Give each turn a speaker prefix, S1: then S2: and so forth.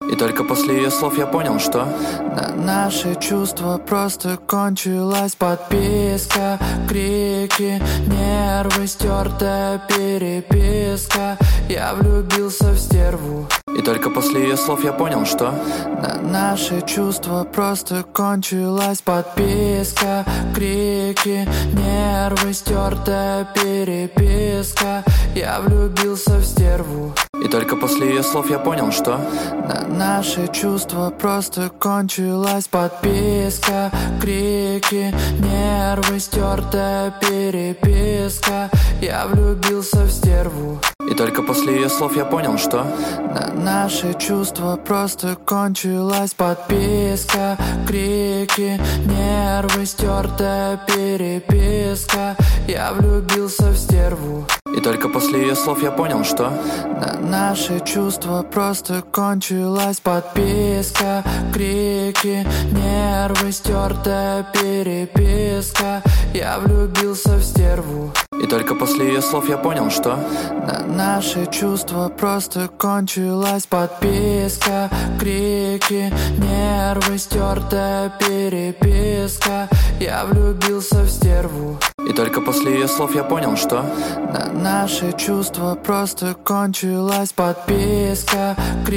S1: И только после ее слов я понял, что
S2: на наши чувства просто кончилась подписка. Крики, нервы, стертая переписка. Я влюбился в стерву.
S1: И только после ее слов я понял, что
S2: на наши чувства просто кончилась подписка. Крики, нервы, стертая переписка. Я влюбился в стерву.
S1: И только после ее слов я понял, что
S2: на наши чувства просто кончилась подписка. Крики, нервы, стертая переписка. Я влюбился в стерву.
S1: И только после ее слов я понял, что
S2: на наши чувства просто кончилась подписка. Крики, нервы, стертая переписка. Я влюбился в стерву.
S1: И только после ее слов я понял, что
S2: на наши чувства просто кончилась подписка. Крики, нервы, стертая переписка. Я влюбился в стерву.
S1: И только после ее слов я понял, что
S2: на наши чувства просто кончилась подписка. Крики, нервы, стертая переписка. Я влюбился в стерву.
S1: И только после ее слов я понял, что
S2: на наши чувства просто кончилась подписка.